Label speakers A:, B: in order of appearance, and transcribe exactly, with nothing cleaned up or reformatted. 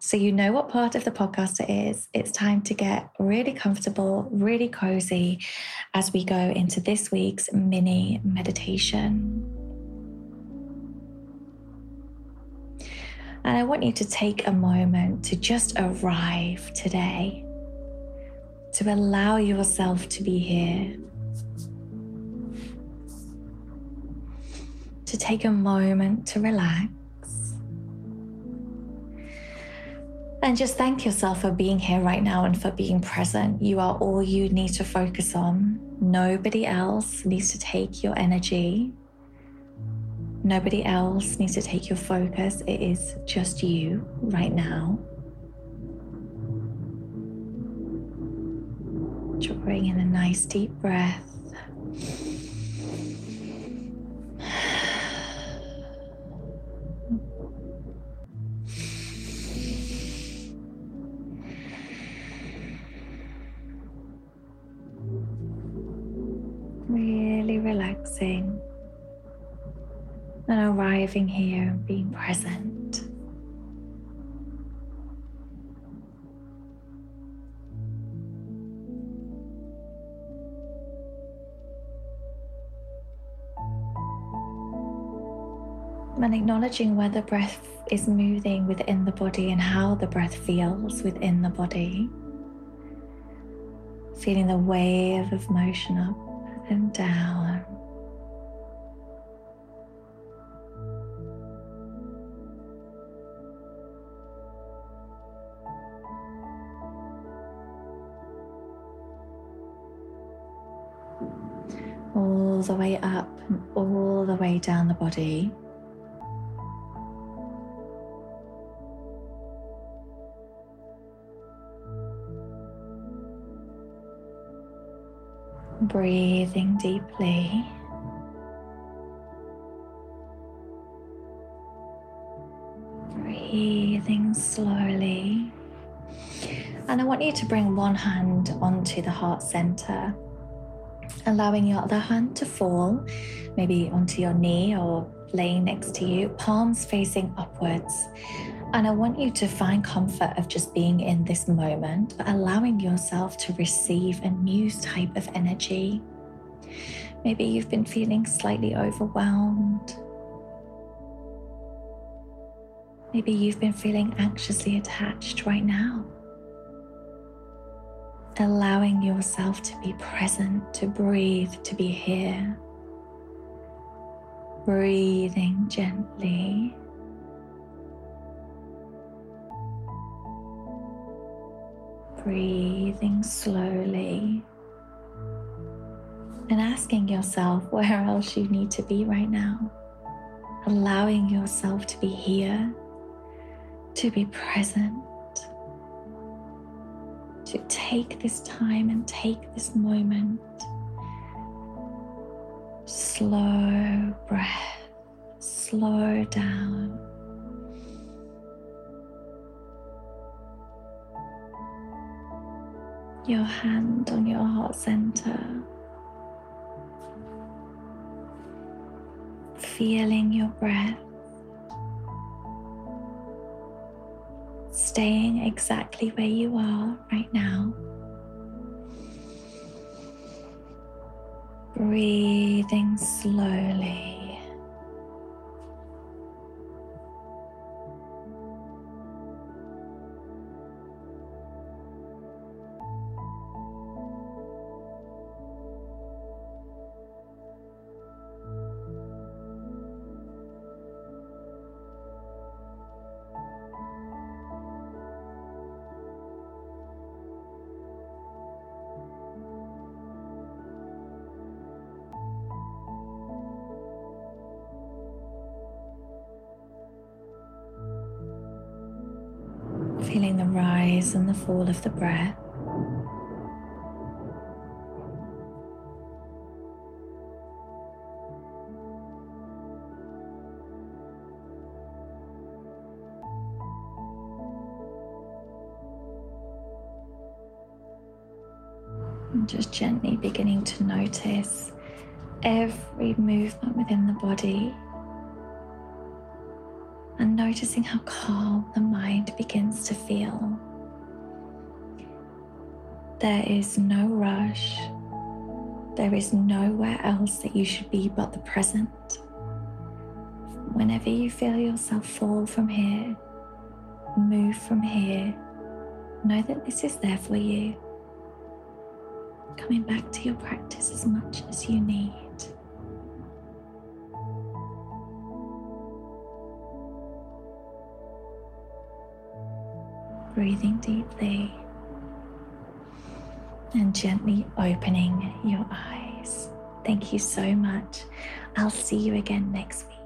A: So you know what part of the podcast it is. It's time to get really comfortable, really cozy as we go into this week's mini meditation. And I want you to take a moment to just arrive today, to allow yourself to be here, to take a moment to relax. And just thank yourself for being here right now and for being present. You are all you need to focus on. Nobody else needs to take your energy. Nobody else needs to take your focus. It is just you right now. Drawing in a nice deep breath. Really relaxing and arriving here and being present. And acknowledging where the breath is moving within the body and how the breath feels within the body. Feeling the wave of motion up and down. All the way up and all the way down the body. Breathing deeply. Breathing slowly. And I want you to bring one hand onto the heart center, allowing your other hand to fall, maybe onto your knee or laying next to you, palms facing upwards. And I want you to find comfort of just being in this moment, but allowing yourself to receive a new type of energy. Maybe you've been feeling slightly overwhelmed. Maybe you've been feeling anxiously attached right now. Allowing yourself to be present, to breathe, to be here. Breathing gently. Breathing slowly. And asking yourself where else you need to be right now. Allowing yourself to be here, to be present, to take this time and take this moment. Slow breath, slow down. Your hand on your heart center. Feeling your breath. Staying exactly where you are right now. Breathing slowly. Feeling the rise and the fall of the breath. And just gently beginning to notice every movement within the body. And noticing how calm the mind begins to feel. There is no rush. There is nowhere else that you should be but the present. Whenever you feel yourself fall from here, move from here, know that this is there for you. Coming back to your practice as much as you need. Breathing deeply and gently opening your eyes. Thank you so much. I'll see you again next week.